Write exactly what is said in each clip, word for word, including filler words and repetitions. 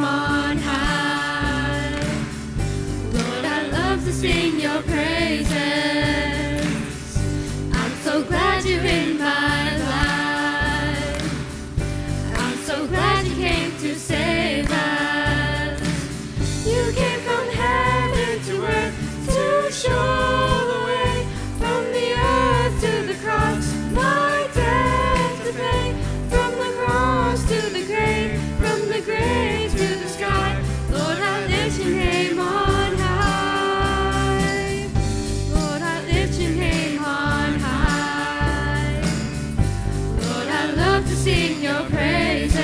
name on high. Lord, I love to sing your praises. I'm so glad you're in my life. I'm so glad you came to save us. You came from heaven to earth to show the way, from the earth to the cross, my debt to pay, from the cross to the grave, from the grave to the sky. Lord, I lift your name on high. Lord, I lift your name on high. Lord, I love to sing your praises.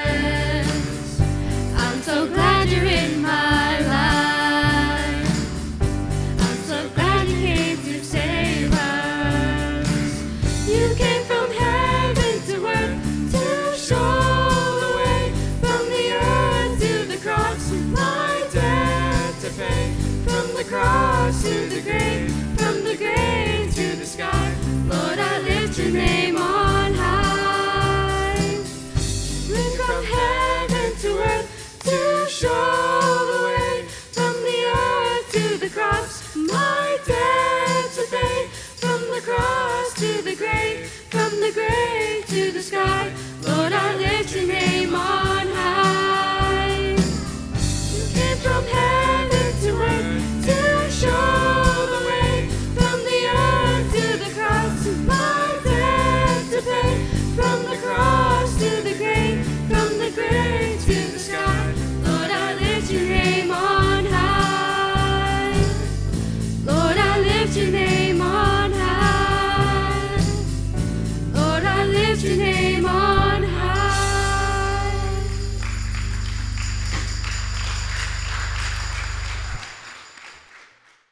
I'm so glad you're in my life. I'm so glad you came to save us. You came from heaven to earth to show the way, from the earth to the cross, my debt to pay, from the cross to the grave, from the grave to the sky. Lord, I lift your name on high. Bring from heaven to earth to show the way, from the earth to the cross, my debt to pay, from the cross to the grave, from the grave to the sky. Lord, I lift your name on high. You came from heaven to earth to show the way, from the earth to the cross, my debt to pay, from the cross to the grave, from the grave to the sky. Lord, I lift your name on high. Lord, I lift your name on high. Lord, I lift your name on high.